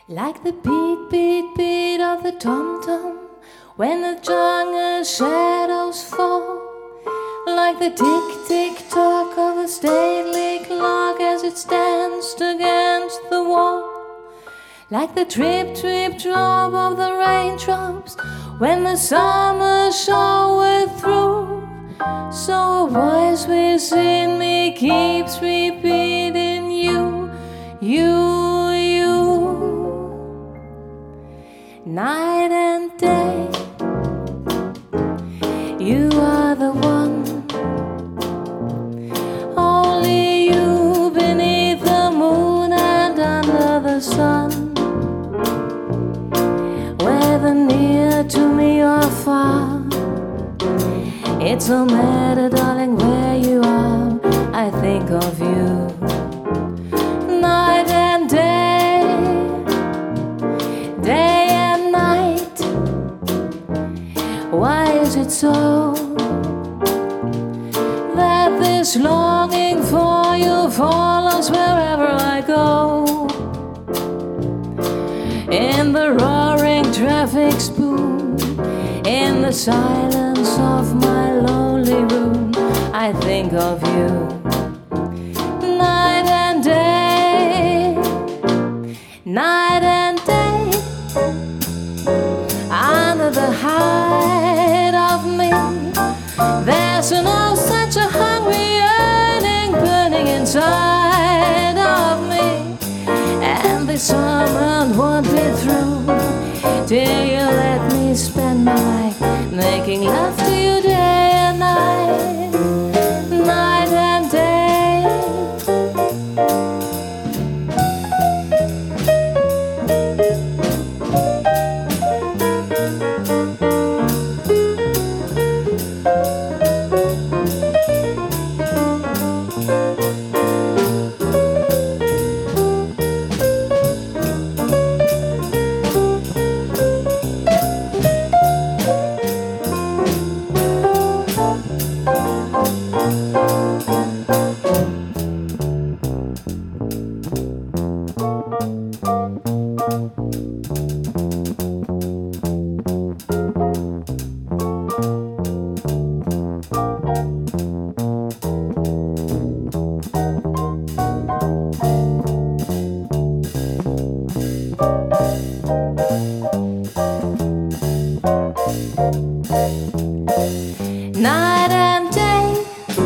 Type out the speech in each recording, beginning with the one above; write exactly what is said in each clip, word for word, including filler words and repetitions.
Like the beat, beat, beat of the tom-tom when the jungle shadows fall. Like the tick, tick, tock of a stately clock as it stands against the wall. Like the trip, trip, drop of the raindrops when the summer shower through. So a voice within me keeps repeating you, you, you. Night and day, you are the one. Only you beneath the moon and under the sun. Whether near to me or far, it's no matter, darling, where you are, I think of you. Night and day, day and night. Why is it so that this longing for you follows wherever I go? In the roaring traffic's boom, in the silence of my lonely room, I think of you. Night and day, night and day. Under the height of me, there's no such a hungry yearning burning inside of me. And this summer won't be through till you let me spend my life making love to you day and night, night and day. Night and day,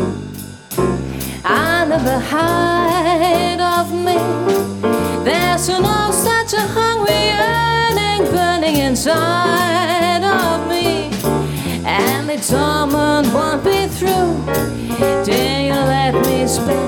under the height of me, there's no such a hungry yearning burning inside of me. And the torment won't be through till you let me spend